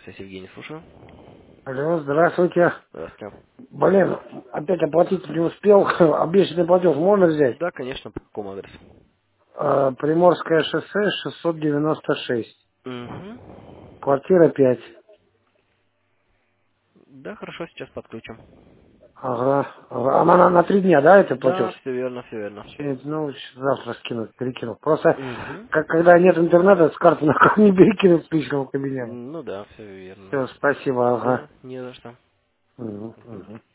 Связь Евгений, слушаю. Алло, здравствуйте. Здравствуйте. Блин, опять оплатить не успел. Обещанный платеж можно взять? Да, конечно, по какому адресу? Приморское шоссе, 696. Угу. Квартира 5. Да, хорошо, сейчас подключим. Ага. А на 3 дня, да, это платеж? Да, все верно, все верно. Ну, завтра скинуть, перекину. Просто, Угу. когда нет интернета, с карты на карту не перекинуть в личном кабинете. Ну да, все верно. Все, спасибо, ага. Да, не за что. Мгм, Мгм. мгм.